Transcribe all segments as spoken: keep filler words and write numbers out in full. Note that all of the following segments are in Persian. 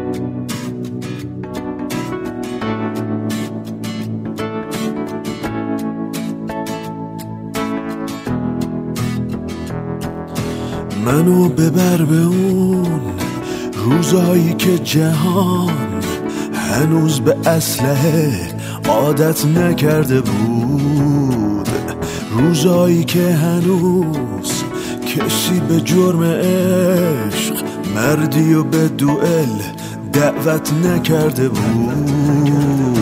منو ببر به اون روزایی که جهان هنوز به اسلحه عادت نکرده بود، روزایی که هنوز کسی به جرم عشق مردی و به دوئل دعوت نکرده بود.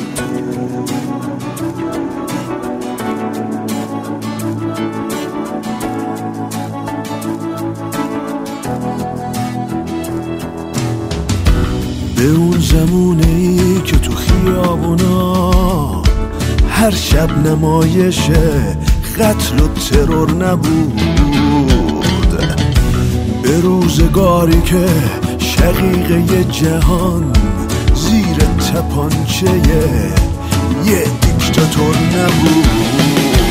به اون زمونه‌ای که تو خیابونا هر شب نمایش قتل و ترور نبود، به روزگاری که شقیقه جهان زیر تپانچه یه دیکتاتور نبود.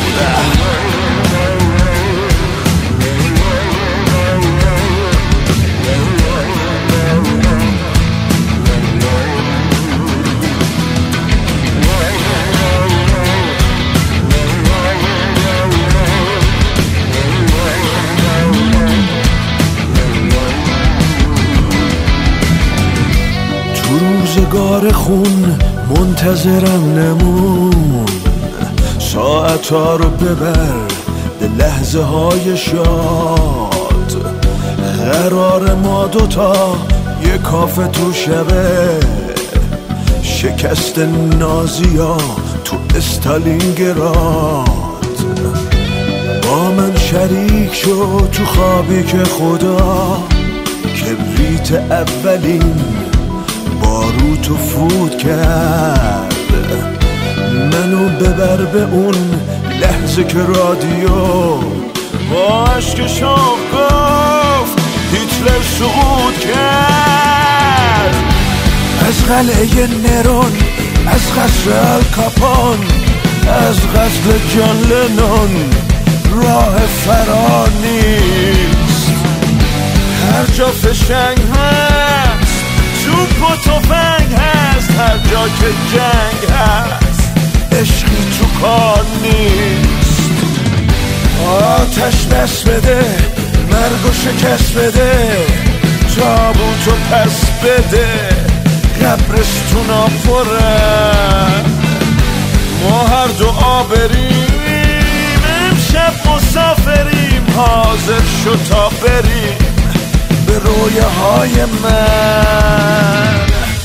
روزگار خون منتظرم نمون، ساعتها رو ببر به لحظه های شاد. قرار ما دوتا یه کافه تو شبه شکست نازیا تو استالینگراد. با من شریک شو تو خوابی که خدا کبریت اولین باروتو فوت کرد. منو ببر به اون لحظه که رادیو با عشق شام گفت هیتلر سقوط کرد. از قلعه نرون، از قصر الکاپون، از قتل جان لنون راه فرار نیست. هر جا فشنگ هست توپ و تفنگ هست، هر جا که جنگ هست عشقی تو کار نیست. آتش دست بده، مرگ و شکست بده، تابوتو پس بده، قبرستونا پره. ما هر دو آبریم، امشب مسافریم، حاضر شو تا بریم به رویه های من.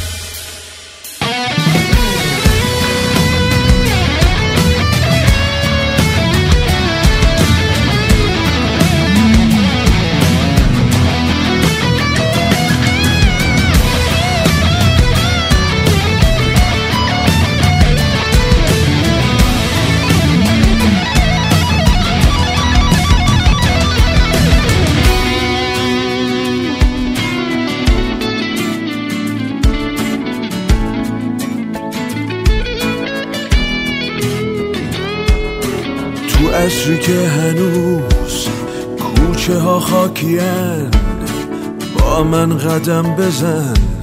تو عصری که هنوز کوچه ها خاکیان، با من قدم بزن